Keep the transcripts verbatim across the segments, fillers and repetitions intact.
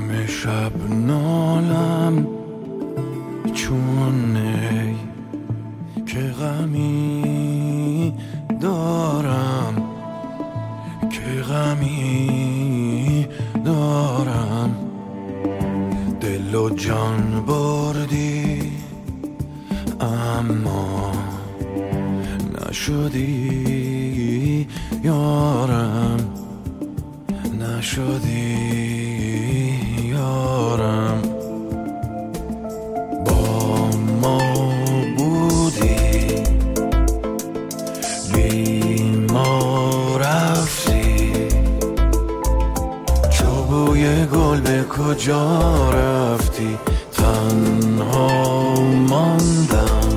همه شب نالم چون ای که غمی دارم، که غمی دارم. دل و جان بردی اما نشدی یارم، نشدی یارم. با ما بودی بی ما رفتی، چو بوی گل به کجا رفتی؟ تنها ماندم،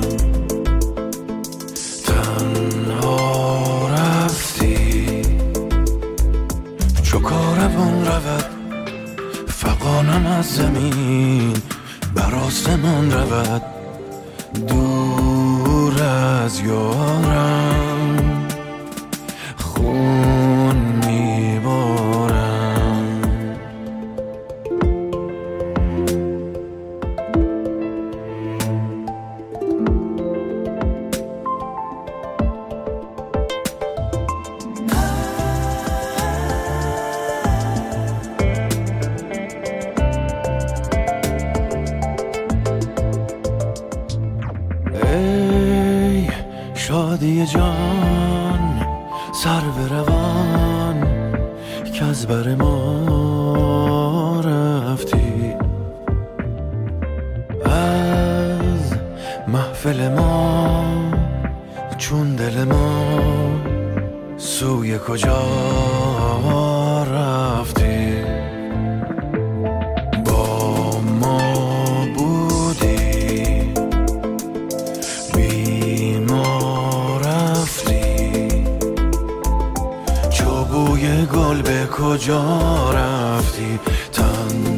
تنها رفتی. چو کاروان رود فغانم از زمین، بر آسمان رود دور از یارم، خون میبارم. ای شادی جان سر به روان، که از بر ما رفتی، از محفل ما چون دل ما سوی کجا رفتی؟ با ما بودی بی ما رفتی، چو بوی گل به کجا رفتی؟ تن